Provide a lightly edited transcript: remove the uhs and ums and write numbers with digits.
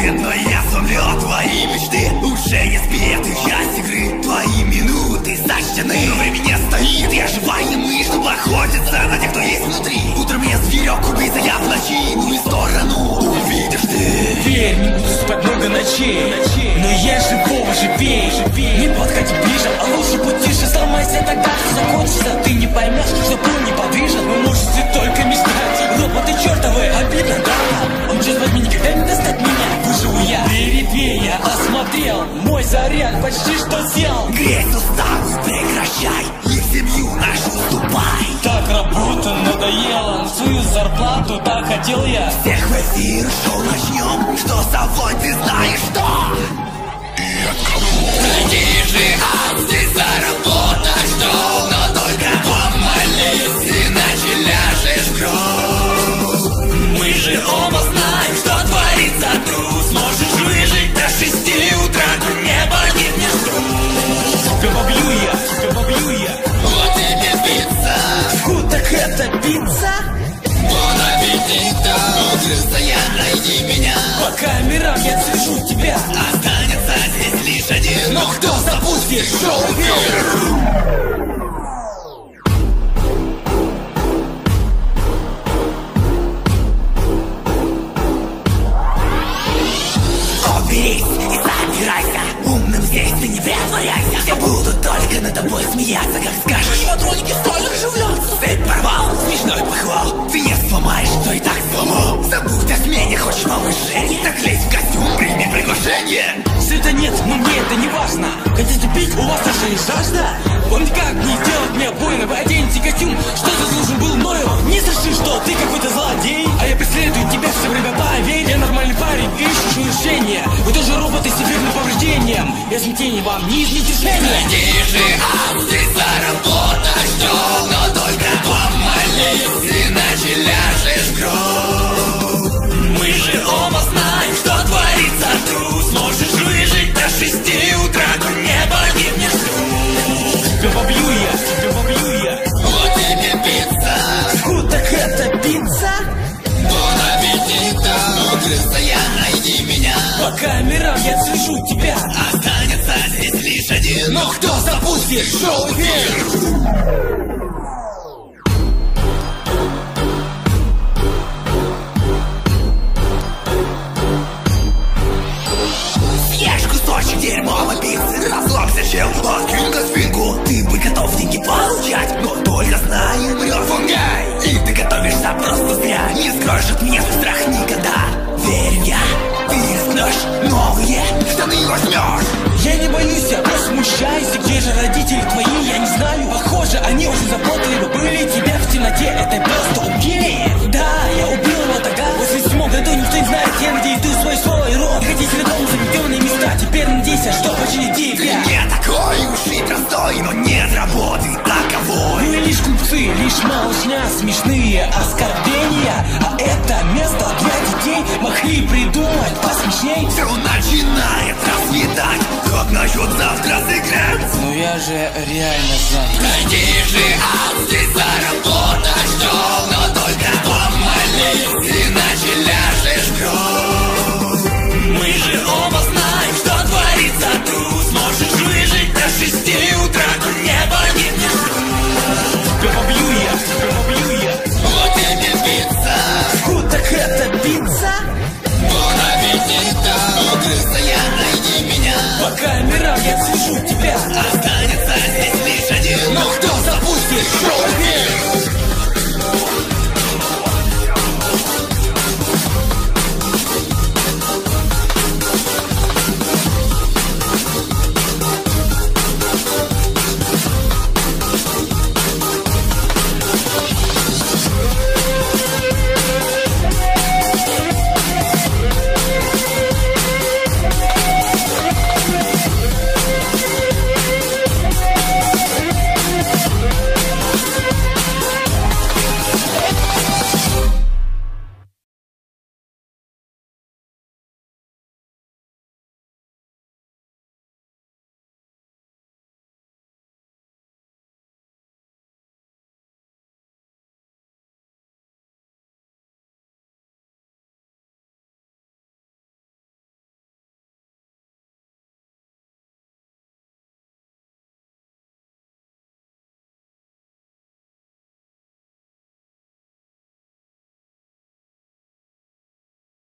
но я сумлю твои мечты. Уже не сбиты часть игры, твои минуты сочтены. Но время не стоит, я живая мышь, чтобы охотиться на тех, кто есть внутри. Утром я зверек, убийца я в ночи, ну и сторону увидишь ты. Верь, не буду спать много ночей, но я живого живей. Не подходи ближе, а лучше будь тише. Сломайся, тогда все закончится. Ты не поймешь, что был неподвижен. Вы можете только мечтать. Роботы чертовы, обидно, да? Он черт возьми никогда не достать меня. Выживу я, перебей, я осмотрел. Мой заряд почти что сел. Грязь суставы прекращай, и в семью нашу ступай. Так работа надоела, на свою зарплату так хотел я. Всех в эфир, шоу начнем. Что с собой ты знаешь что? И от кого? Найди же, а здесь заработать что? Но только помолись, иначе ляжешь в гроб. Мы же оба знаем, что творится трус. Можешь выжить до 6 утра, но не погибнешь тут. Тебя побью я. Вот тебе пицца. Фу, так это пицца? Бон аппетита. Угрызся я, найди меня. По камерам я слежу тебя. Останется здесь лишь один. Но кто запустит шоу-эфир? Уберись и собирайся. Умным здесь ты не притворяйся. Все будут только над тобой смеяться. Как скажешь, патроники столь оживлятся. Цепь порвал, смешной похвал. Ты не сломаешь, что и так сломал. Забудь о смене, хочешь новой жизни. Так лезь в костюм, прими приглашение. Света нет, но мне это не важно. Хотите пить, у вас тоже есть жажда? Он никак не сделает мне больно. Вы оденете костюм, что заслужен был мною. Не слышишь, что ты какой-то злодей. А я преследую тебя все время, поверь. Я нормальный парень, ищу решение. Вы тоже роботы с северным повреждением. Я смятение вам не изменить решение. Найди же, а здесь заработать что? Но только помолись, иначе ляжешь в гроб. Мы же оба знаем, что творится трус. Можешь выжить до 6 утра, но не погибнешь тут. Тебя побью я. Вот тебе пицца. Фу, так это пицца? Бон аппетита. Угрызся я, найди меня. По камерам я слежу тебя. Останется здесь лишь один. Но кто запустит шоу-эфир? Съешь кусочек дерьмовой пиццы. Расслабься, чел, откинь-ка спинку. Ты бы готов деньги получать, но только знай, умрет фунгай. И ты готовишься просто зря. Не скроешь от меня свой страх никогда. Верю я, ты рискнешь, новые штаны возьмешь. Я не боюсь, я просто смущаюсь. И где же родители твои, я не знаю. Похоже, они уже заплатили бы были тебя в темноте. Это просто убили. Да, я убил его тогда. После всего году никто не знает. Я надеюсь, ты свой свой род. Ходить в дом, заведенные места. Теперь надейся, что почти тебя. Ты не такой уж и простой, но нет работы таковой. Мы лишь глупцы, лишь малышня, смешные оскорбления. А это место для детей могли придумать посмешней. Все начинает расцветать. Как насчет завтра сыграть? Ну я же реально занят. Найди же, а здесь заработать